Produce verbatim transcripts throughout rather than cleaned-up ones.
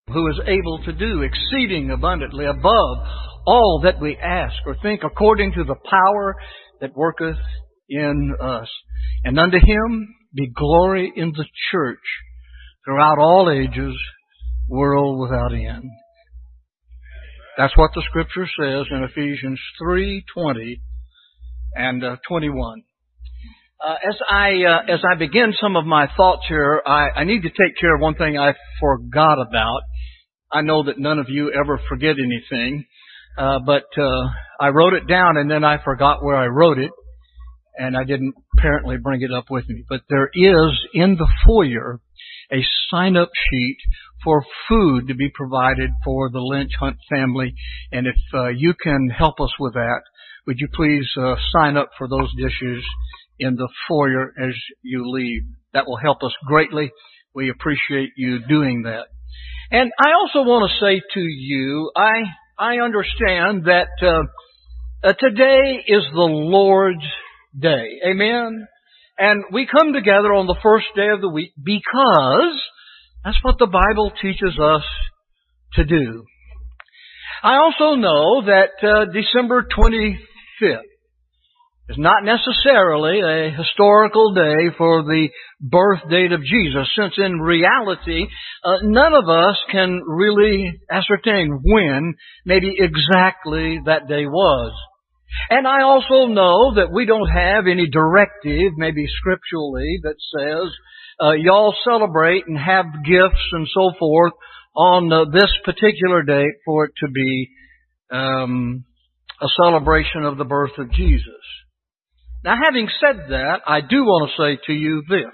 who is able to do exceeding abundantly above all that we ask or think, according to the power that worketh in us. And unto Him be glory in the church throughout all ages, world without end. That's what the Scripture says in Ephesians three twenty and uh, twenty-one. Uh, as I uh, as I begin some of my thoughts here, I, I need to take care of one thing I forgot about. I know that none of you ever forget anything, uh, but uh, I wrote it down and then I forgot where I wrote it, and I didn't apparently bring it up with me. But there is in the foyer a sign-up sheet for food to be provided for the Lynch Hunt family, and if uh, you can help us with that, would you please uh, sign up for those dishes in the foyer as you leave? That will help us greatly. We appreciate you doing that. And I also want to say to you, I I understand that uh, uh, today is the Lord's Day. Amen? And we come together on the first day of the week because that's what the Bible teaches us to do. I also know that uh, December twenty-fifth is not necessarily a historical day for the birth date of Jesus, since in reality, uh, none of us can really ascertain when maybe exactly that day was. And I also know that we don't have any directive, maybe scripturally, that says, uh, y'all celebrate and have gifts and so forth on uh, this particular date for it to be um, a celebration of the birth of Jesus. Now, having said that, I do want to say to you this.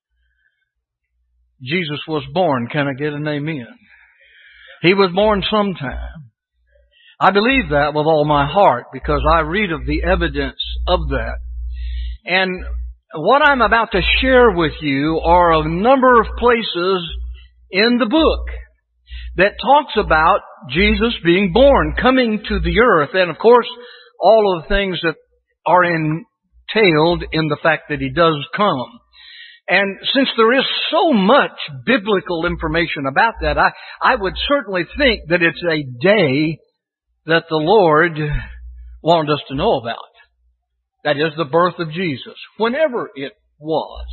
Jesus was born. Can I get an amen? He was born sometime. I believe that with all my heart because I read of the evidence of that. And what I'm about to share with you are a number of places in the book that talks about Jesus being born, coming to the earth, and of course, all of the things that are entailed in the fact that He does come. And since there is so much biblical information about that, I, I would certainly think that it's a day that the Lord wanted us to know about. That is the birth of Jesus, whenever it was.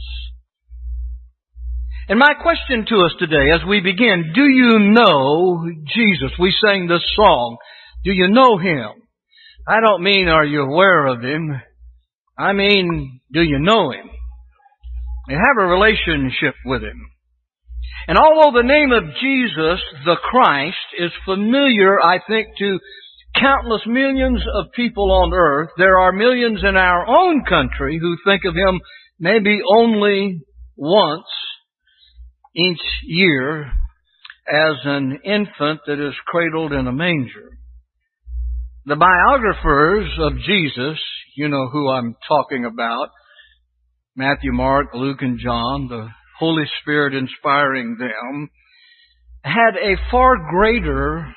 And my question to us today as we begin, do you know Jesus? We sang this song. Do you know Him? I don't mean are you aware of Him. I mean, do you know Him? You have a relationship with Him. And although the name of Jesus, the Christ, is familiar, I think, to countless millions of people on earth, there are millions in our own country who think of Him maybe only once each year as an infant that is cradled in a manger. The biographers of Jesus, you know who I'm talking about, Matthew, Mark, Luke, and John, the Holy Spirit inspiring them, had a far greater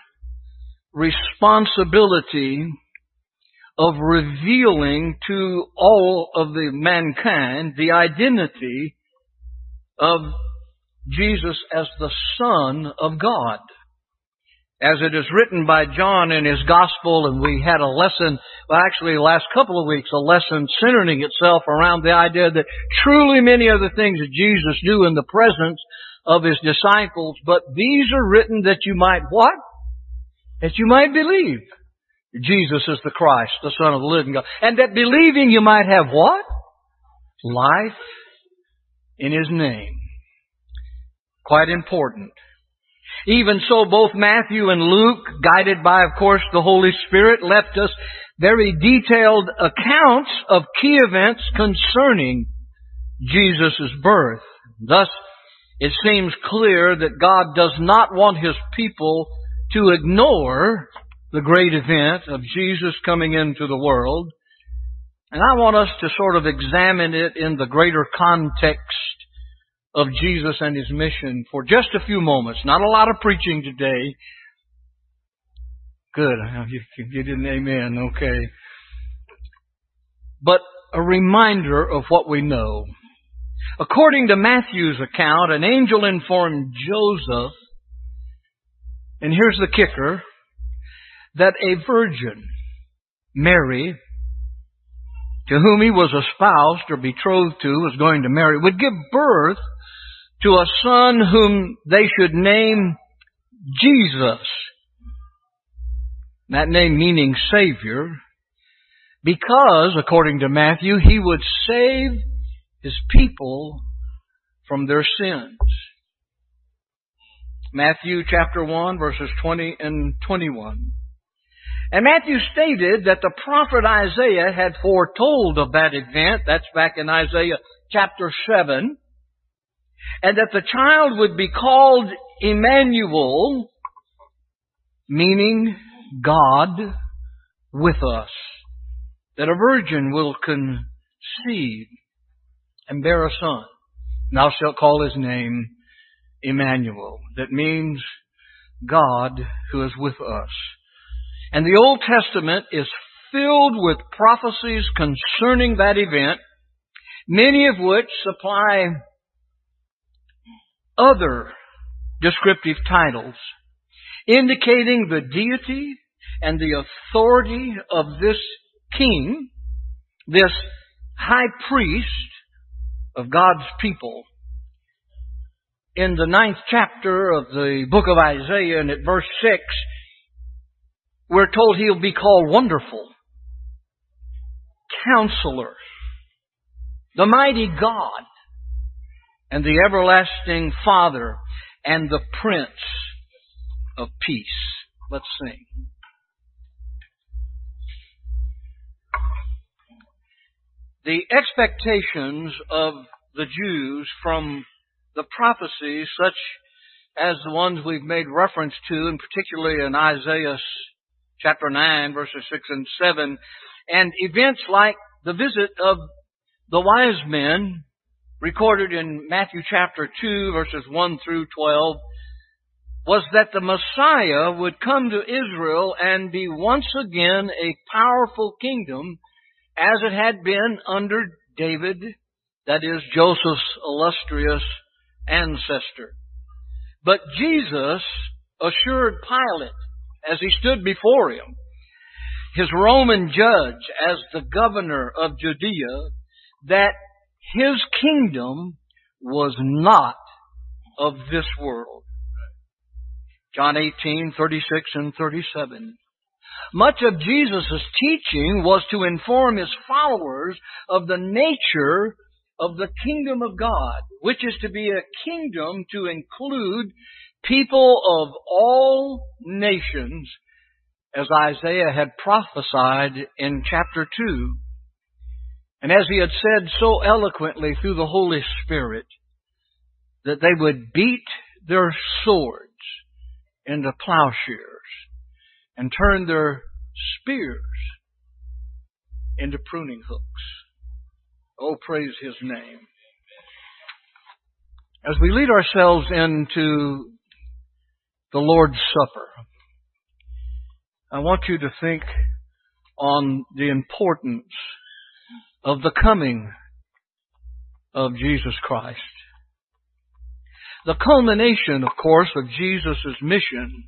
responsibility of revealing to all of the mankind the identity of Jesus as the Son of God. As it is written by John in his Gospel, and we had a lesson, well actually the last couple of weeks, a lesson centering itself around the idea that truly many of the things that Jesus do in the presence of His disciples, but these are written that you might what? That you might believe Jesus is the Christ, the Son of the living God. And that believing you might have what? Life in His name. Quite important. Even so, both Matthew and Luke, guided by, of course, the Holy Spirit, left us very detailed accounts of key events concerning Jesus' birth. Thus, it seems clear that God does not want His people to ignore the great event of Jesus coming into the world. And I want us to sort of examine it in the greater context of Jesus and His mission for just a few moments. Not a lot of preaching today. Good. You didn't amen. Okay. But a reminder of what we know. According to Matthew's account, an angel informed Joseph And here's the kicker, that a virgin, Mary, to whom he was espoused or betrothed to, was going to marry, would give birth to a son whom they should name Jesus. That name meaning Savior, because, according to Matthew, he would save his people from their sins. Matthew chapter one, verses twenty and twenty-one. And Matthew stated that the prophet Isaiah had foretold of that event. That's back in Isaiah chapter seven. And that the child would be called Emmanuel, meaning God with us. That a virgin will conceive and bear a son. And thou shalt call his name Emmanuel. That means God who is with us. And the Old Testament is filled with prophecies concerning that event, many of which supply other descriptive titles, indicating the deity and the authority of this king, this high priest of God's people. In the ninth chapter of the book of Isaiah, and at verse six, we're told he'll be called Wonderful, Counselor, the Mighty God, and the Everlasting Father, and the Prince of Peace. Let's sing. The expectations of the Jews from the prophecies, such as the ones we've made reference to, and particularly in Isaiah chapter nine, verses six and seven, and events like the visit of the wise men, recorded in Matthew chapter two, verses one through twelve, was that the Messiah would come to Israel and be once again a powerful kingdom, as it had been under David, that is, Joseph's illustrious ancestor. But Jesus assured Pilate, as he stood before him, his Roman judge, as the governor of Judea, that his kingdom was not of this world. John eighteen, thirty-six and thirty-seven. Much of Jesus' teaching was to inform his followers of the nature of the kingdom of God, which is to be a kingdom to include people of all nations, as Isaiah had prophesied in chapter two. And as he had said so eloquently through the Holy Spirit, that they would beat their swords into plowshares and turn their spears into pruning hooks. Oh, praise His name. As we lead ourselves into the Lord's Supper, I want you to think on the importance of the coming of Jesus Christ. The culmination, of course, of Jesus' mission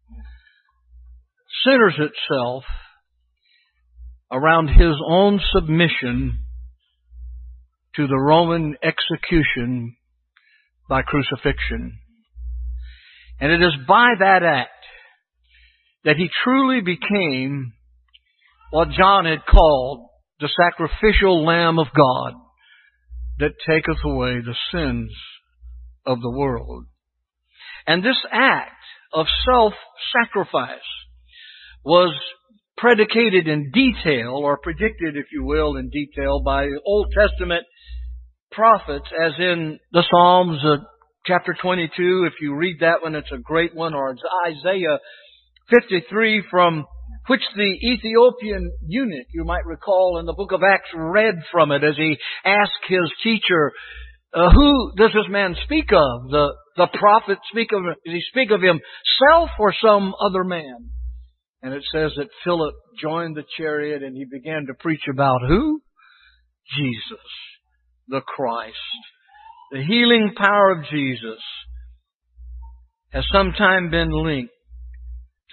centers itself around His own submission to the Roman execution by crucifixion. And it is by that act that He truly became what John had called the sacrificial Lamb of God that taketh away the sins of the world. And this act of self-sacrifice was predicated in detail, or predicted, if you will, in detail by Old Testament prophets, as in the Psalms, uh, chapter twenty-two, if you read that one, it's a great one, or it's Isaiah fifty-three, from which the Ethiopian eunuch, you might recall in the book of Acts, read from it as he asked his teacher, uh, who does this man speak of? The, the prophet speak of, does he speak of himself or some other man? And it says that Philip joined the chariot and he began to preach about who? Jesus, the Christ. The healing power of Jesus has sometime been linked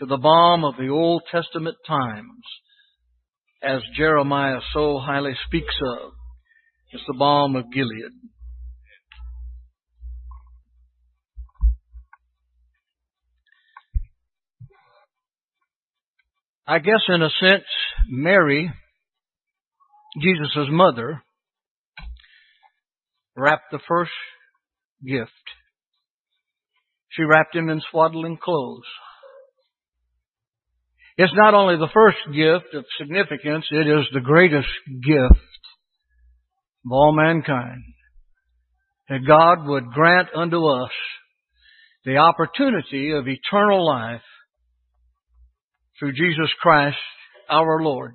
to the balm of the Old Testament times, as Jeremiah so highly speaks of. It's the balm of Gilead. I guess in a sense, Mary, Jesus' mother, wrapped the first gift. She wrapped him in swaddling clothes. It's not only the first gift of significance, it is the greatest gift of all mankind. That God would grant unto us the opportunity of eternal life through Jesus Christ our Lord.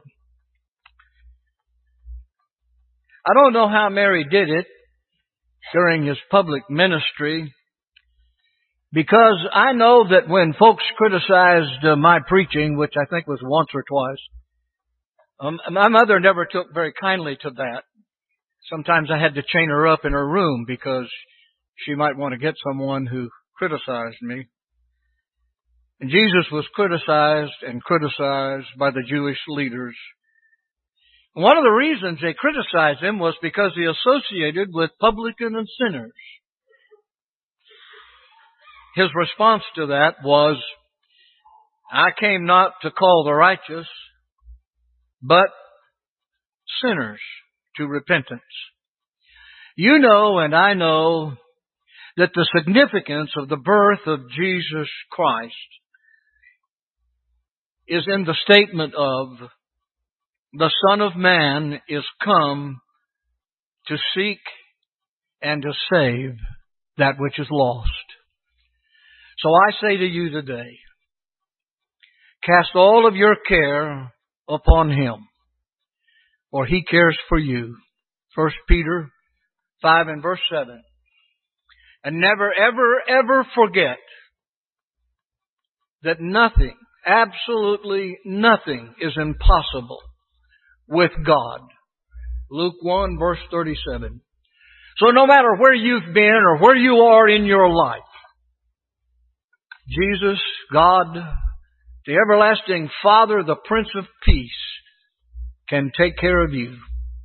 I don't know how Mary did it during His public ministry, because I know that when folks criticized uh, my preaching, which I think was once or twice, um, my mother never took very kindly to that. Sometimes I had to chain her up in her room because she might want to get someone who criticized me. And Jesus was criticized and criticized by the Jewish leaders. One of the reasons they criticized Him was because He associated with publicans and sinners. His response to that was, I came not to call the righteous, but sinners to repentance. You know and I know that the significance of the birth of Jesus Christ is in the statement of, the Son of Man is come to seek and to save that which is lost. So I say to you today, cast all of your care upon Him, for He cares for you. First Peter five and verse seven. And never, ever, ever forget that nothing, absolutely nothing is impossible with God. Luke one verse thirty-seven. So no matter where you've been or where you are in your life, Jesus, God, the everlasting Father, the Prince of Peace, can take care of you.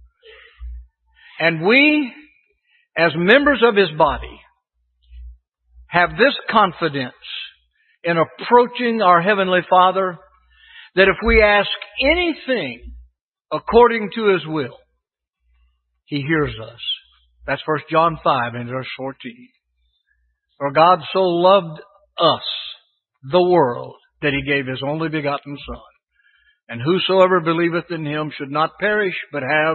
And we, as members of His body, have this confidence in approaching our Heavenly Father, that if we ask anything according to His will, He hears us. That's First John five and verse fourteen. For God so loved us, the world, that He gave His only begotten Son. And whosoever believeth in Him should not perish, but have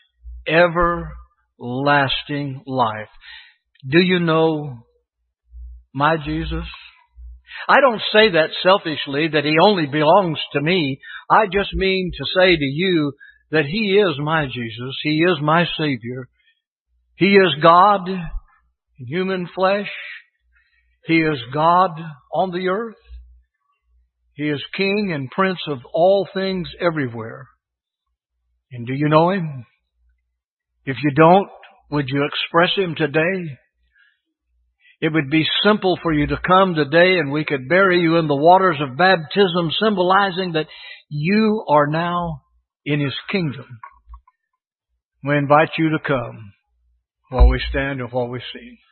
everlasting life. Do you know my Jesus? I don't say that selfishly, that He only belongs to me. I just mean to say to you that He is my Jesus. He is my Savior. He is God in human flesh. He is God on the earth. He is King and Prince of all things everywhere. And do you know Him? If you don't, would you express Him today? It would be simple for you to come today and we could bury you in the waters of baptism, symbolizing that you are now in His kingdom. We invite you to come while we stand and while we sing.